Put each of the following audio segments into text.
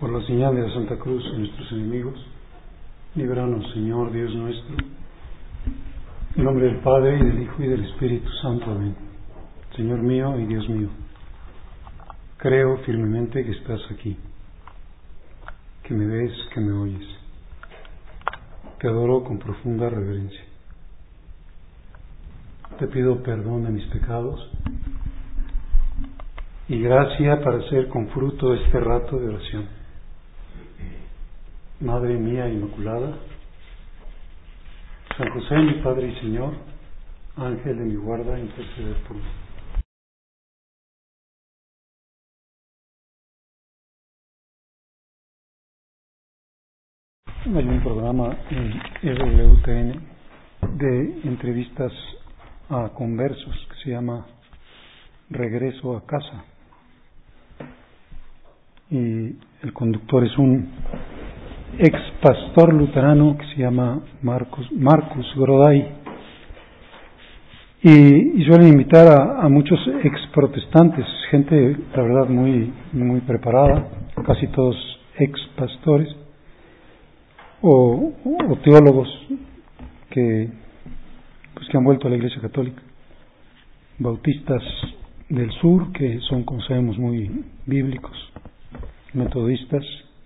Por la señal de la Santa Cruz de nuestros enemigos, líbranos, Señor Dios nuestro, en nombre del Padre, y del Hijo, y del Espíritu Santo. Amén. Señor mío y Dios mío, creo firmemente que estás aquí, que me ves, que me oyes. Te adoro con profunda reverencia. Te pido perdón de mis pecados y gracia para hacer con fruto este rato de oración. Madre mía Inmaculada, San José, mi Padre y Señor, Ángel de mi guarda, intercede por mí. Hay un programa en EWTN de entrevistas a conversos que se llama Regreso a Casa, y el conductor es un ex pastor luterano que se llama Marcus Groday, y suelen invitar a muchos ex protestantes, gente la verdad muy preparada, casi todos ex pastores o teólogos que han vuelto a la Iglesia Católica, bautistas del sur que son, como sabemos, muy bíblicos, metodistas,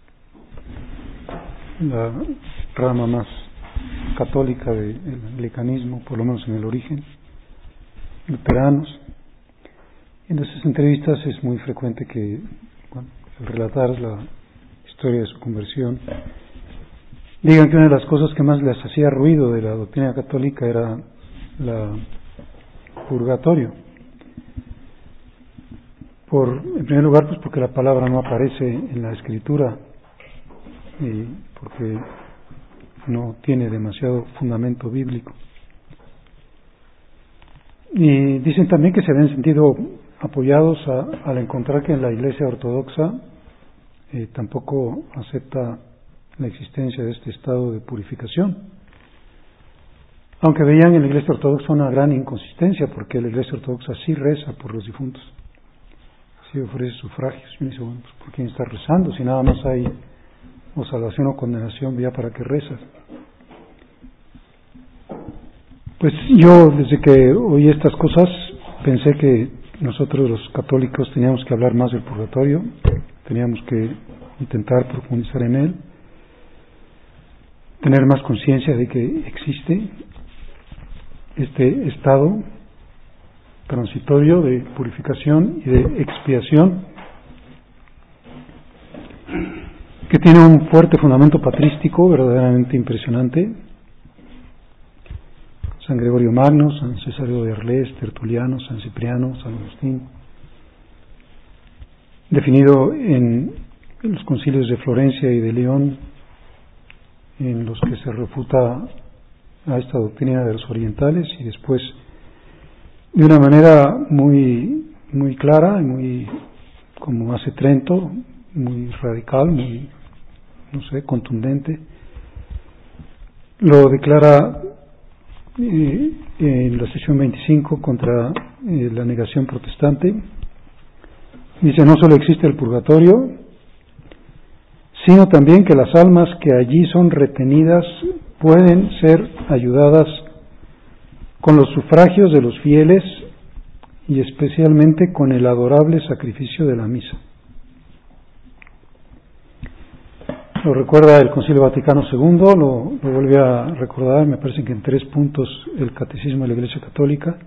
la rama más católica del anglicanismo, por lo menos en el origen, luteranos. En esas entrevistas es muy frecuente que, al relatar la historia de su conversión, digan que una de las cosas que más les hacía ruido de la doctrina católica era el purgatorio. En primer lugar, pues porque la palabra no aparece en la Escritura y porque no tiene demasiado fundamento bíblico. Y dicen también que se habían sentido apoyados al encontrar que en la Iglesia Ortodoxa tampoco acepta la existencia de este estado de purificación, aunque veían en la Iglesia Ortodoxa una gran inconsistencia, porque la Iglesia Ortodoxa sí reza por los difuntos, sí ofrece sufragios. Y uno dice, bueno, pues ¿por quién está rezando? Si nada más hay o salvación o condenación, ya para qué rezas. Pues yo, desde que oí estas cosas, pensé que nosotros los católicos teníamos que hablar más del purgatorio, teníamos que intentar profundizar en él, tener más conciencia de que existe este estado transitorio de purificación y de expiación, que tiene un fuerte fundamento patrístico verdaderamente impresionante. San Gregorio Magno, San Cesario de Arles, Tertuliano, San Cipriano, San Agustín, definido en los concilios de Florencia y de León, en los que se refuta a esta doctrina de los orientales, y después de una manera muy clara y muy, como hace Trento, muy radical, muy, contundente, lo declara en la sesión 25 contra la negación protestante. Dice: no solo existe el purgatorio, sino también que las almas que allí son retenidas pueden ser ayudadas con los sufragios de los fieles y especialmente con el adorable sacrificio de la misa. Lo recuerda el Concilio Vaticano II, lo vuelve a recordar, me parece que en 3 puntos, el Catecismo de la Iglesia Católica.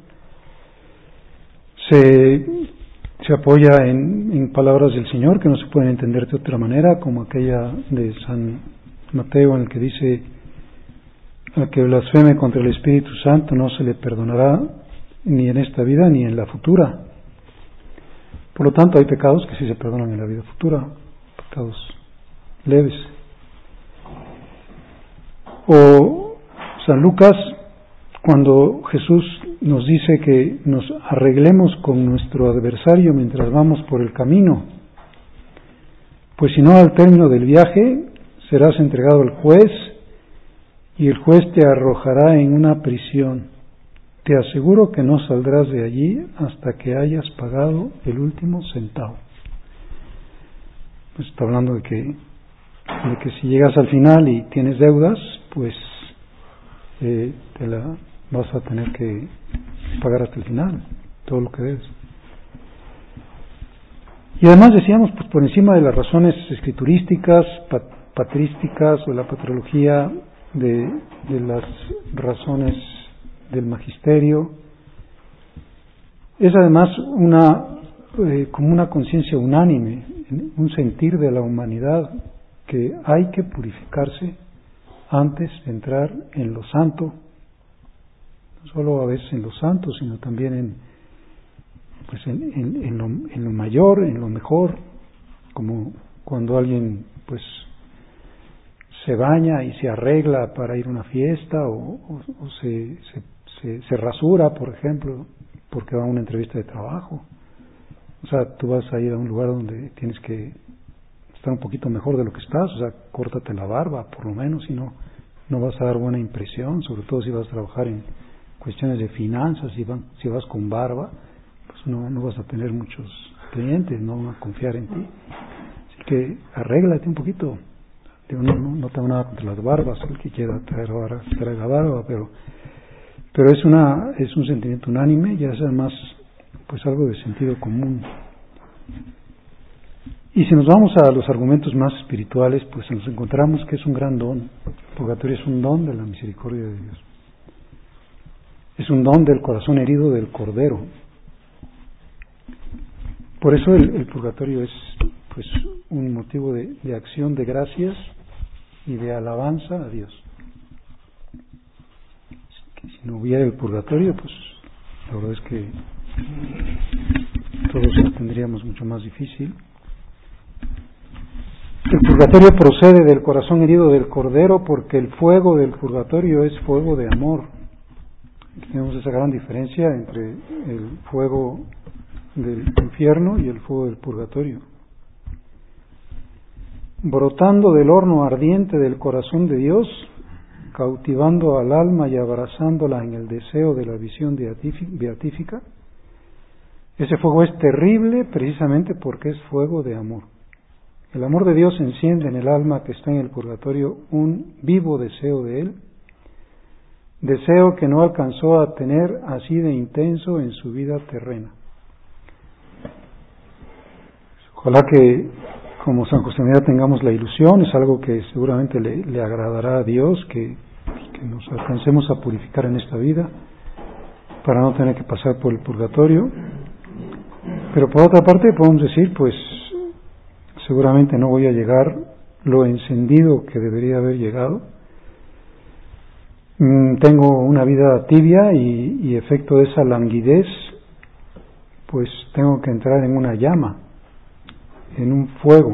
Se apoya en palabras del Señor que no se pueden entender de otra manera, como aquella de San Mateo, en el que dice: al que blasfeme contra el Espíritu Santo no se le perdonará ni en esta vida ni en la futura. Por lo tanto, hay pecados que sí se perdonan en la vida futura, pecados leves. O San Lucas, cuando Jesús nos dice que nos arreglemos con nuestro adversario mientras vamos por el camino, pues si no, al término del viaje serás entregado al juez y el juez te arrojará en una prisión. Te aseguro que no saldrás de allí hasta que hayas pagado el último centavo. pues está hablando de que si llegas al final y tienes deudas, pues te la vas a tener que pagar hasta el final, todo lo que debes. Y además decíamos, pues por encima de las razones escriturísticas, patrísticas o la patrología de las razones del magisterio, es además como una conciencia unánime, un sentir de la humanidad que hay que purificarse antes de entrar en lo santo, no solo a veces en lo santo, sino también en lo mayor, en lo mejor, como cuando alguien pues se baña y se arregla para ir a una fiesta o se rasura, por ejemplo, porque va a una entrevista de trabajo. O sea, tú vas a ir a un lugar donde tienes que estar un poquito mejor de lo que estás, o sea, córtate la barba, por lo menos, si no vas a dar buena impresión, sobre todo si vas a trabajar en cuestiones de finanzas, si vas con barba, pues no vas a tener muchos clientes, no van a confiar en ti. Así que arréglate un poquito. Digo, no tengo nada contra las barbas, el que quiera traiga barba, pero es un sentimiento unánime y es además pues algo de sentido común. Y si nos vamos a los argumentos más espirituales, pues nos encontramos que es un gran don. El purgatorio es un don de la misericordia de Dios. Es un don del corazón herido del Cordero. Por eso el purgatorio es pues un motivo de acción de gracias y de alabanza a Dios. Que si no hubiera el purgatorio, pues la verdad es que todos lo tendríamos mucho más difícil. El purgatorio procede del corazón herido del Cordero porque el fuego del purgatorio es fuego de amor. Tenemos esa gran diferencia entre el fuego del infierno y el fuego del purgatorio. Brotando del horno ardiente del corazón de Dios, cautivando al alma y abrazándola en el deseo de la visión beatífica, ese fuego es terrible precisamente porque es fuego de amor. El amor de Dios enciende en el alma que está en el purgatorio un vivo deseo de Él, deseo que no alcanzó a tener así de intenso en su vida terrena. Ojalá que como San José María tengamos la ilusión, es algo que seguramente le agradará a Dios, que nos alcancemos a purificar en esta vida para no tener que pasar por el purgatorio. Pero por otra parte podemos decir, pues seguramente no voy a llegar lo encendido que debería haber llegado. Tengo una vida tibia y efecto de esa languidez, pues tengo que entrar en una llama, en un fuego.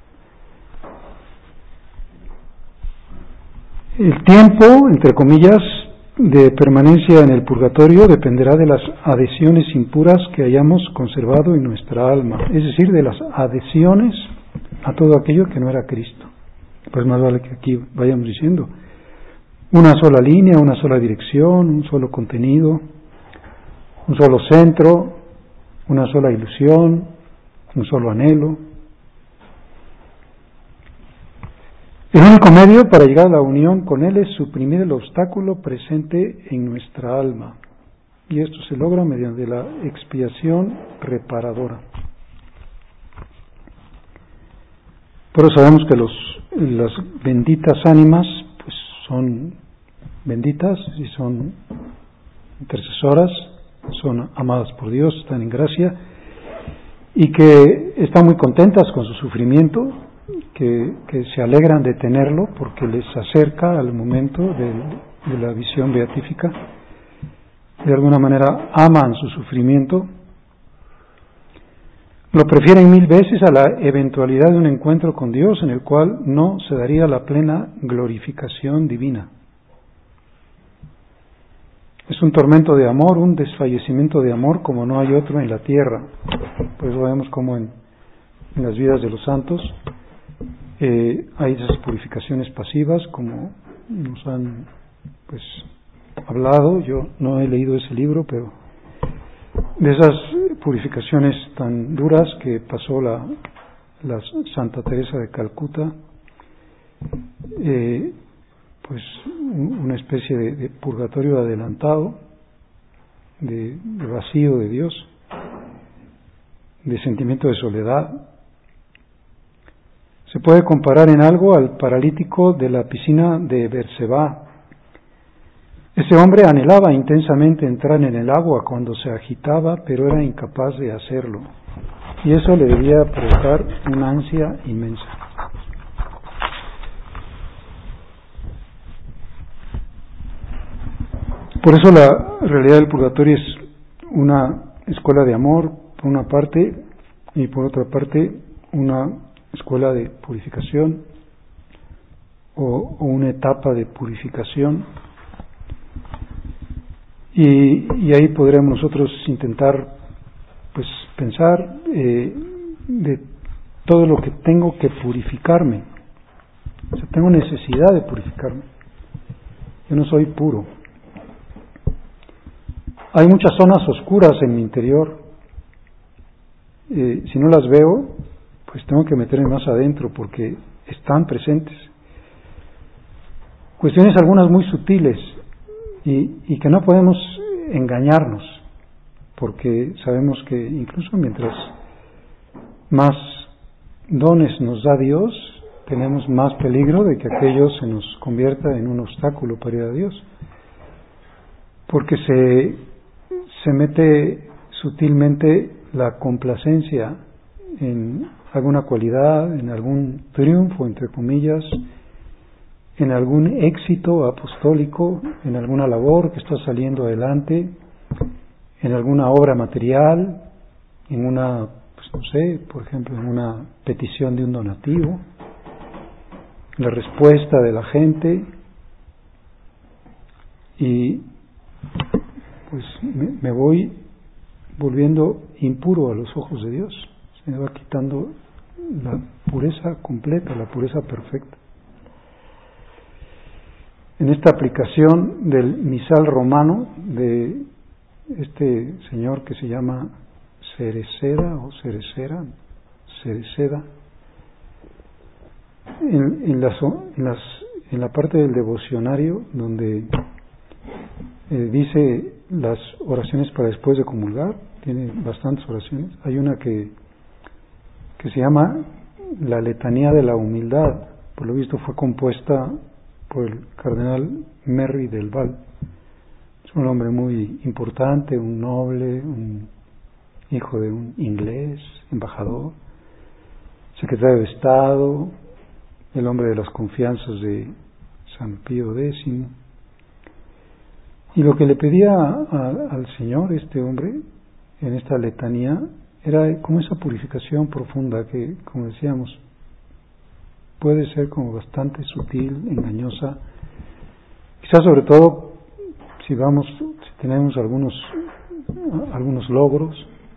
El tiempo, entre comillas, de permanencia en el purgatorio dependerá de las adhesiones impuras que hayamos conservado en nuestra alma, es decir, de las adhesiones a todo aquello que no era Cristo. Pues más vale que aquí vayamos diciendo una sola línea, una sola dirección, un solo contenido, un solo centro, una sola ilusión, un solo anhelo. El único medio para llegar a la unión con Él es suprimir el obstáculo presente en nuestra alma, y esto se logra mediante la expiación reparadora. Pero sabemos que las benditas ánimas pues son benditas y son intercesoras, son amadas por Dios, están en gracia y que están muy contentas con su sufrimiento, que se alegran de tenerlo porque les acerca al momento de la visión beatífica. De alguna manera aman su sufrimiento, lo prefieren 1000 veces a la eventualidad de un encuentro con Dios en el cual no se daría la plena glorificación divina. Es un tormento de amor, un desfallecimiento de amor como no hay otro en la tierra. Por eso vemos como en las vidas de los santos hay esas purificaciones pasivas, como nos han pues hablado. Yo no he leído ese libro, pero de esas purificaciones tan duras que pasó la la Santa Teresa de Calcuta, pues una especie de purgatorio adelantado, de vacío de Dios, de sentimiento de soledad. Se puede comparar en algo al paralítico de la piscina de Berseba. Ese hombre anhelaba intensamente entrar en el agua cuando se agitaba, pero era incapaz de hacerlo. Y eso le debía provocar una ansia inmensa. Por eso la realidad del purgatorio es una escuela de amor, por una parte, y por otra parte, una escuela de purificación o una etapa de purificación. Y ahí podremos nosotros intentar pues pensar de todo lo que tengo que purificarme. O sea, tengo necesidad de purificarme. Yo no soy puro. Hay muchas zonas oscuras en mi interior. Si no las veo, pues tengo que meterme más adentro porque están presentes. Cuestiones algunas muy sutiles y que no podemos engañarnos, porque sabemos que incluso mientras más dones nos da Dios, tenemos más peligro de que aquello se nos convierta en un obstáculo para ir a Dios, porque se mete sutilmente la complacencia en alguna cualidad, en algún triunfo, entre comillas, en algún éxito apostólico, en alguna labor que está saliendo adelante, en alguna obra material, en una, pues no sé, por ejemplo, en una petición de un donativo, la respuesta de la gente, y pues me voy volviendo impuro a los ojos de Dios. Se me va quitando la pureza completa, la pureza perfecta. En esta aplicación del misal romano de este señor que se llama Cereceda o Cereceda, en la parte del devocionario donde dice las oraciones para después de comulgar, tiene bastantes oraciones. Hay una que se llama la letanía de la humildad. Por lo visto fue compuesta por el cardenal Merry del Val. Es un hombre muy importante, un noble, un hijo de un inglés, embajador, secretario de Estado, el hombre de las confianzas de San Pío X. Y lo que le pedía al Señor, este hombre, en esta letanía, era como esa purificación profunda que, como decíamos, puede ser como bastante sutil, engañosa, quizás sobre todo si tenemos algunos logros,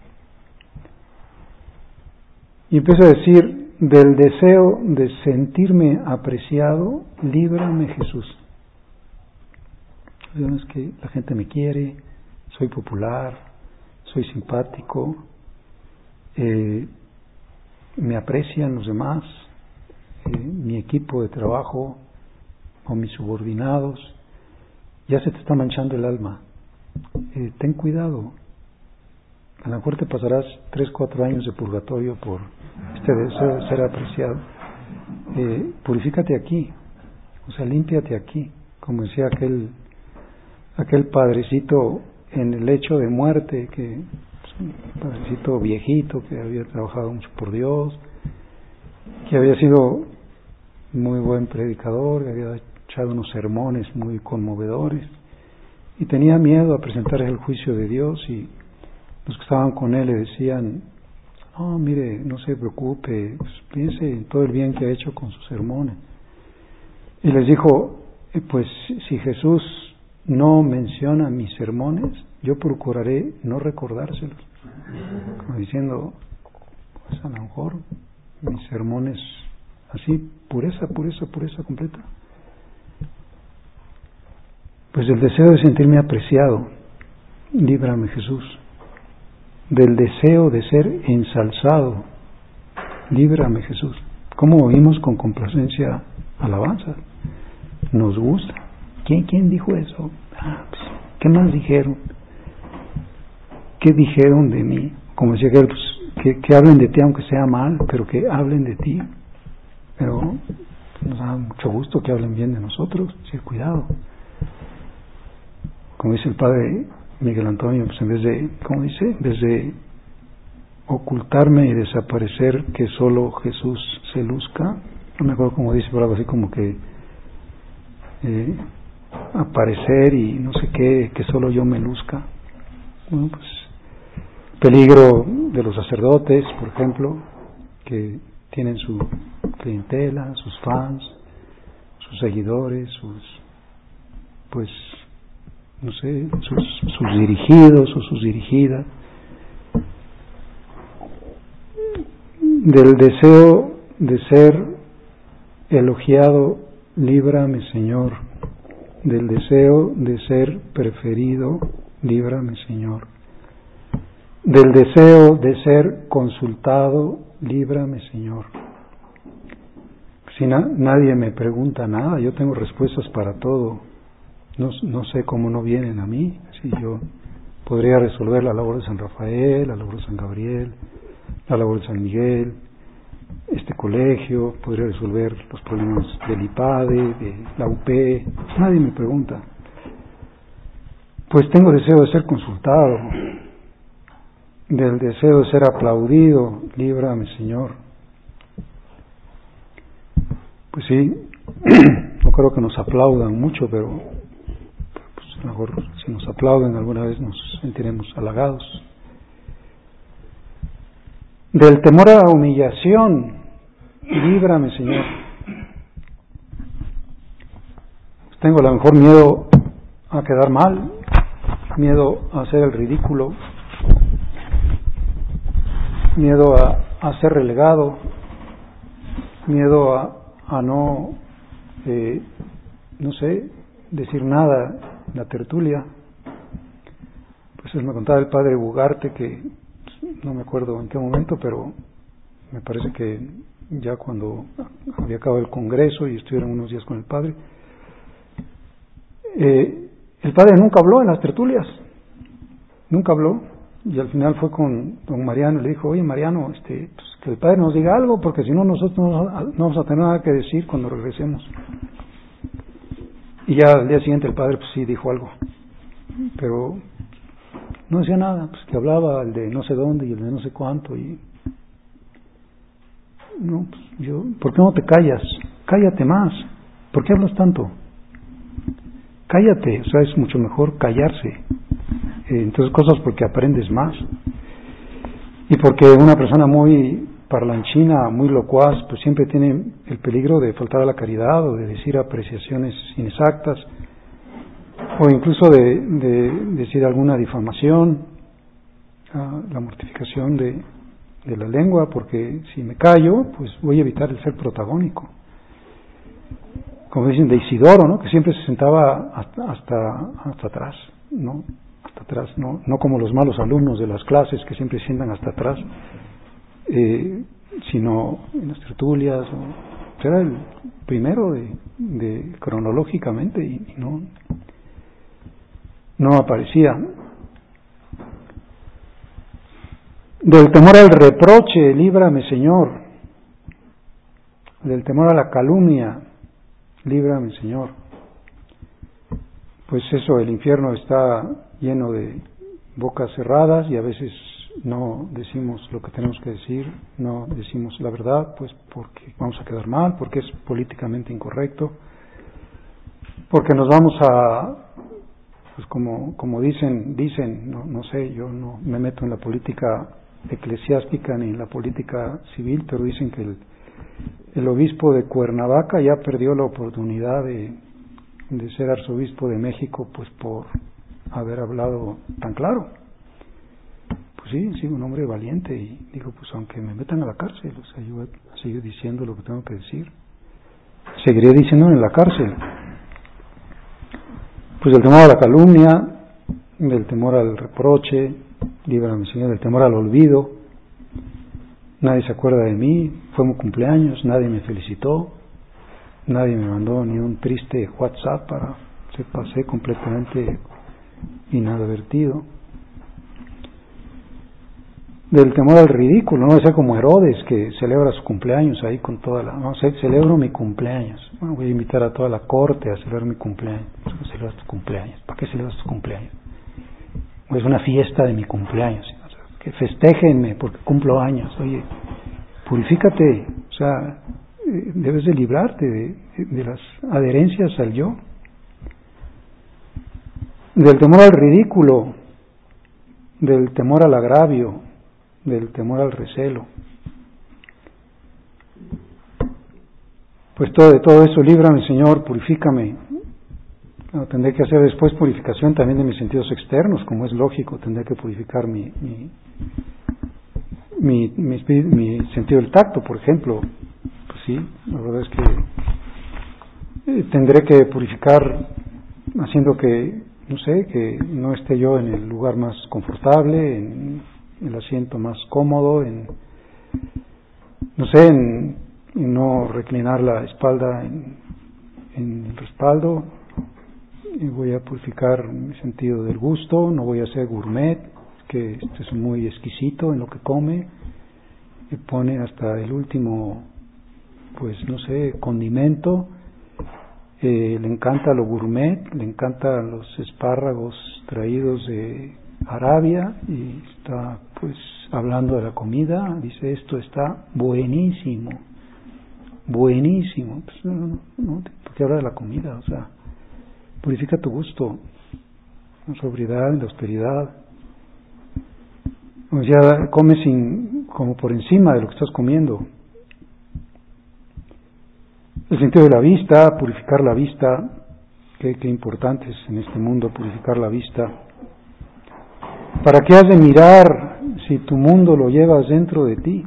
y empieza a decir: del deseo de sentirme apreciado, líbrame Jesús. Es que la gente me quiere, soy popular, soy simpático, me aprecian los demás, mi equipo de trabajo o mis subordinados, ya se te está manchando el alma. Ten cuidado. A lo mejor te pasarás 3-4 años de purgatorio por este deseo de ser apreciado. Purifícate aquí, o sea, límpiate aquí, como decía aquel padrecito en el lecho de muerte, que un padrecito viejito que había trabajado mucho por Dios, que había sido muy buen predicador, que había echado unos sermones muy conmovedores y tenía miedo a presentar el juicio de Dios, y los que estaban con él le decían: no, mire, no se preocupe, pues piense en todo el bien que ha hecho con sus sermones. Y les dijo: pues si Jesús no menciona mis sermones, yo procuraré no recordárselos. Como diciendo, pues a lo mejor mis sermones, así, pureza completa. Pues del deseo de sentirme apreciado, líbrame Jesús. Del deseo de ser ensalzado, líbrame Jesús. ¿Cómo oímos con complacencia alabanza? Nos gusta. ¿Quién dijo eso? Pues, ¿qué más dijeron? ¿Qué dijeron de mí? Como decía aquel, pues, que hablen de ti aunque sea mal, pero que hablen de ti. Pero nos da mucho gusto que hablen bien de nosotros. Sí, cuidado. Como dice el padre Miguel Antonio, pues en vez de, ¿cómo dice? En vez de ocultarme y desaparecer, que solo Jesús se luzca. No me acuerdo cómo dice, pero algo así como que aparecer y no sé qué, que solo yo me luzca. Bueno, pues peligro de los sacerdotes, por ejemplo, que tienen su clientela, sus fans, sus seguidores, pues no sé, sus dirigidos o sus dirigidas. Del deseo de ser elogiado, líbrame Señor. Del deseo de ser preferido, líbrame Señor. Del deseo de ser consultado, líbrame Señor. Si nadie me pregunta nada, yo tengo respuestas para todo. No sé cómo no vienen a mí. Si yo podría resolver la labor de San Rafael, la labor de San Gabriel, la labor de San Miguel, este colegio, podría resolver los problemas del IPADE, de la UP. Nadie me pregunta. Pues tengo deseo de ser consultado. Del deseo de ser aplaudido, líbrame Señor. Pues sí, no creo que nos aplaudan mucho, pero pues a lo mejor si nos aplauden alguna vez nos sentiremos halagados. Del temor a la humillación, líbrame Señor. Tengo a lo mejor miedo a quedar mal, miedo a hacer el ridículo, miedo a ser relegado, miedo a no, no sé, decir nada en la tertulia. Pues me contaba el padre Bugarte que no me acuerdo en qué momento, pero me parece que ya cuando había acabado el congreso y estuvieron unos días con el padre, el padre nunca habló en las tertulias, nunca habló, y al final fue con don Mariano y le dijo: oye Mariano, pues que el padre nos diga algo, porque si no nosotros no vamos a tener nada que decir cuando regresemos. Y ya al día siguiente el padre pues sí dijo algo, pero no decía nada, pues que hablaba el de no sé dónde y el de no sé cuánto, y no, pues ¿por qué no te callas? Cállate más. ¿Por qué hablas tanto? Cállate, o sea, es mucho mejor callarse. Entonces cosas porque aprendes más, y porque una persona muy parlanchina, muy locuaz, pues siempre tiene el peligro de faltar a la caridad o de decir apreciaciones inexactas, o incluso de decir alguna difamación, la mortificación de la lengua, porque si me callo, pues voy a evitar el ser protagónico. Como dicen de Isidoro, ¿no? Que siempre se sentaba hasta atrás, ¿no? Hasta atrás, no como los malos alumnos de las clases que siempre sientan hasta atrás, sino en las tertulias. Era el primero de cronológicamente y no aparecía. Del temor al reproche, líbrame Señor. Del temor a la calumnia, líbrame Señor. Pues eso, el infierno está lleno de bocas cerradas y a veces no decimos lo que tenemos que decir, no decimos la verdad, pues porque vamos a quedar mal, porque es políticamente incorrecto, porque nos vamos pues como dicen, no sé, yo no me meto en la política eclesiástica ni en la política civil, pero dicen que el obispo de Cuernavaca ya perdió la oportunidad de ser arzobispo de México, pues por haber hablado tan claro. Pues sí, un hombre valiente, y digo, pues aunque me metan a la cárcel, o sea, yo voy a seguir diciendo lo que tengo que decir, seguiré diciendo en la cárcel. Pues del temor a la calumnia, del temor al reproche, líbrame Señor, del temor al olvido, nadie se acuerda de mí, fue mi cumpleaños, nadie me felicitó, nadie me mandó ni un triste WhatsApp se pasé completamente inadvertido. Del temor al ridículo, no de ser como Herodes que celebra su cumpleaños ahí con toda no sé, celebro mi cumpleaños, bueno, voy a invitar a toda la corte a celebrar mi cumpleaños. ¿Cómo celebras tu cumpleaños? ¿Para qué celebras tu cumpleaños? Es una fiesta de mi cumpleaños, o sea, que festéjenme porque cumplo años. Oye, purifícate, o sea, debes de librarte de las adherencias al yo. Del temor al ridículo, del temor al agravio, del temor al recelo. Pues de todo eso líbrame, Señor, purifícame. No, tendré que hacer después purificación también de mis sentidos externos, como es lógico, tendré que purificar mi sentido del tacto, por ejemplo. Pues sí, la verdad es que tendré que purificar haciendo que, no sé, que no esté yo en el lugar más confortable, en el asiento más cómodo, en no reclinar la espalda en el respaldo. Y voy a purificar mi sentido del gusto, no voy a ser gourmet, que es muy exquisito en lo que come, y pone hasta el último, pues no sé, condimento. Le encanta lo gourmet, le encantan los espárragos traídos de Arabia y está pues hablando de la comida, dice esto está buenísimo, buenísimo. Pues no, ¿por qué habla de la comida? O sea, purifica tu gusto, en sobriedad, en la austeridad. O sea, come como por encima de lo que estás comiendo. El sentido de la vista, purificar la vista, qué importante es en este mundo purificar la vista. ¿Para qué has de mirar si tu mundo lo llevas dentro de ti?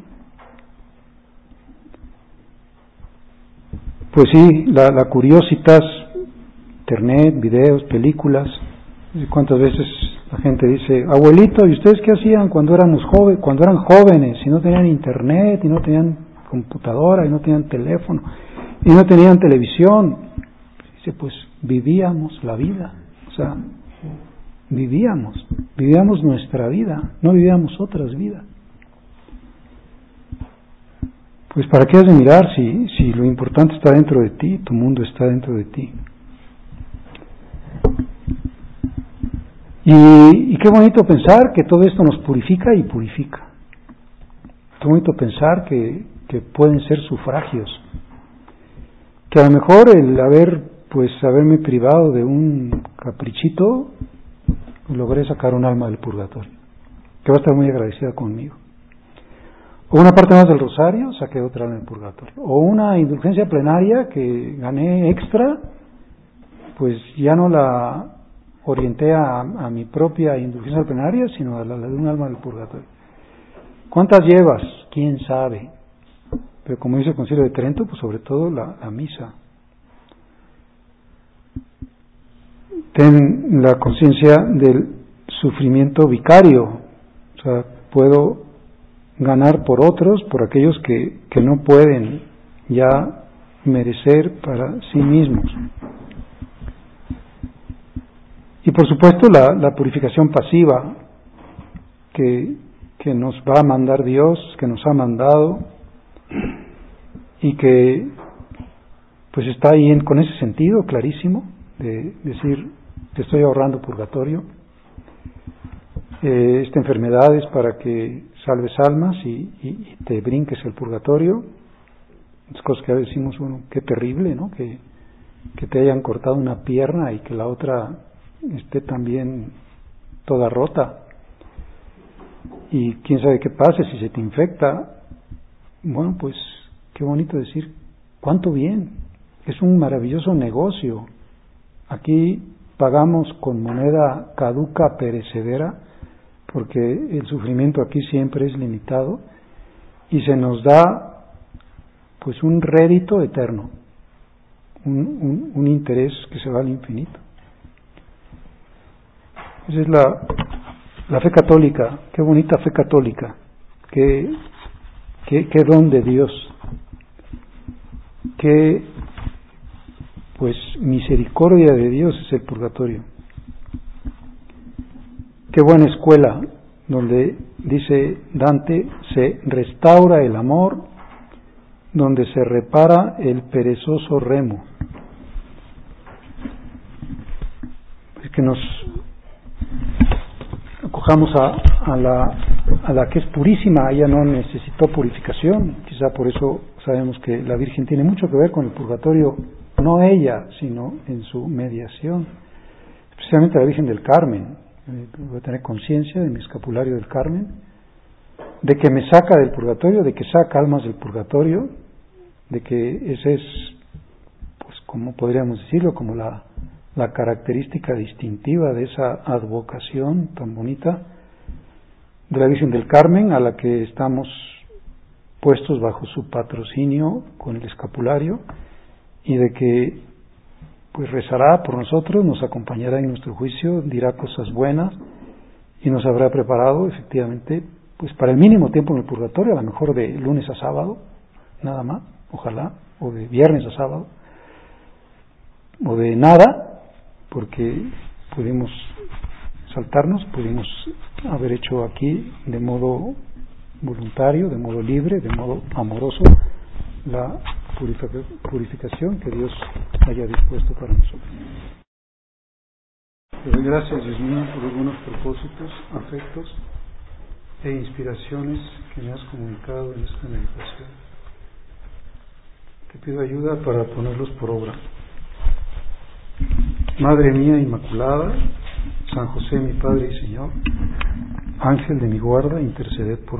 Pues sí, la curiositas, internet, videos, películas. ¿Cuántas veces la gente dice, abuelito, ¿y ustedes qué hacían cuando eran jóvenes, y no tenían internet, y no tenían computadora, y no tenían teléfono, y no tenían televisión? Dice, pues vivíamos la vida, o sea, vivíamos nuestra vida, no vivíamos otras vidas. Pues ¿para qué has de mirar si lo importante está dentro de ti, tu mundo está dentro de ti? Y qué bonito pensar que todo esto nos purifica y purifica. Qué bonito pensar que pueden ser sufragios. Que a lo mejor el haberme privado de un caprichito, logré sacar un alma del purgatorio, que va a estar muy agradecida conmigo. O una parte más del rosario, saqué otra alma del purgatorio. O una indulgencia plenaria que gané extra, pues ya no la orienté a mi propia indulgencia plenaria, sino a la de un alma del purgatorio. ¿Cuántas llevas? ¿Quién sabe? Pero como dice el Concilio de Trento, pues sobre todo la misa. Ten la conciencia del sufrimiento vicario, o sea, puedo ganar por otros, por aquellos que no pueden ya merecer para sí mismos. Y por supuesto la purificación pasiva que nos va a mandar Dios, que nos ha mandado, y que pues está ahí con ese sentido clarísimo de decir, te estoy ahorrando purgatorio. Esta enfermedad es para que salves almas y te brinques el purgatorio. Es cosas que a veces decimos, bueno, qué terrible, ¿no? Que te hayan cortado una pierna y que la otra esté también toda rota. Y quién sabe qué pase si se te infecta. Bueno, pues qué bonito decir, cuánto bien. Es un maravilloso negocio. Aquí pagamos con moneda caduca, perecedera, porque el sufrimiento aquí siempre es limitado y se nos da pues un rédito eterno, un interés que se va al infinito. Esa es la fe católica. Qué bonita fe católica, qué qué don de Dios, qué pues misericordia de Dios es el purgatorio. Qué buena escuela, donde dice Dante, se restaura el amor, donde se repara el perezoso remo. Es que nos acojamos a la que es purísima. Ella no necesitó purificación, quizá por eso sabemos que la Virgen tiene mucho que ver con el purgatorio, no ella, sino en su mediación, especialmente la Virgen del Carmen. Voy a tener conciencia de mi escapulario del Carmen, de que me saca del purgatorio, de que saca almas del purgatorio, de que ese es, pues como podríamos decirlo, como la característica distintiva de esa advocación tan bonita de la Virgen del Carmen, a la que estamos puestos bajo su patrocinio con el escapulario, y de que pues rezará por nosotros, nos acompañará en nuestro juicio, dirá cosas buenas y nos habrá preparado efectivamente pues para el mínimo tiempo en el purgatorio, a lo mejor de lunes a sábado, nada más, ojalá, o de viernes a sábado, o de nada, porque pudimos saltarnos, pudimos haber hecho aquí de modo voluntario, de modo libre, de modo amoroso, la purificación que Dios haya dispuesto para nosotros. Te doy gracias, Dios mío, por algunos propósitos, afectos e inspiraciones que me has comunicado en esta meditación. Te pido ayuda para ponerlos por obra. Madre mía Inmaculada, San José mi Padre y Señor, Ángel de mi guarda, interceded por